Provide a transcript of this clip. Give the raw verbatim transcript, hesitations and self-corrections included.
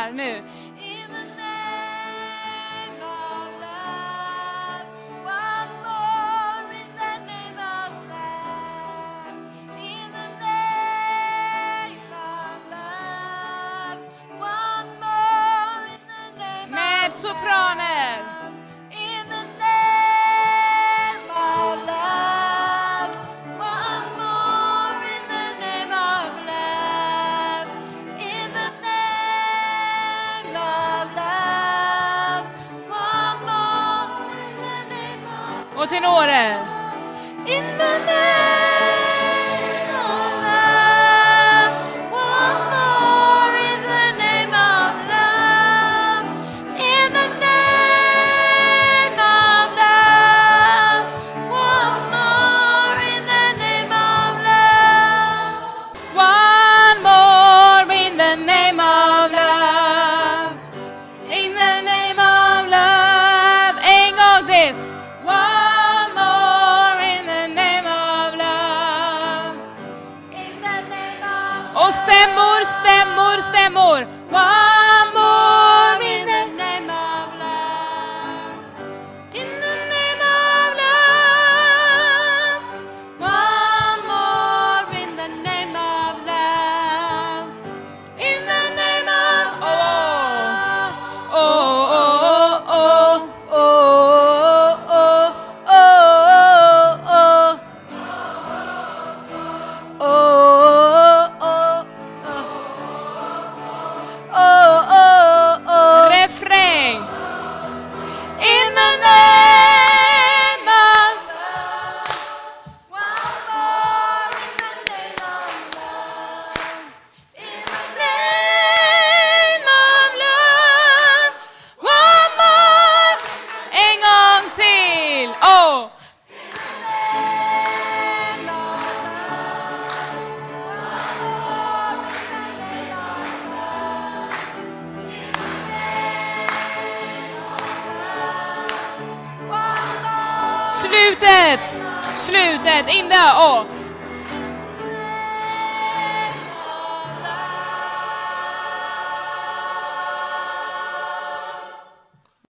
här nu. Med sopraner. Och tenorer. In the name of love, one more in the name of love, in the name of love, one more in the name of love, one more in the name of love, in the name of love, en gång till. Stämmor, stämmor, stämmor. One more in the name of love. In the name of love. One more in the name of love. In the name of oh oh oh oh oh oh oh oh oh oh. Slutet, slutet, in där, och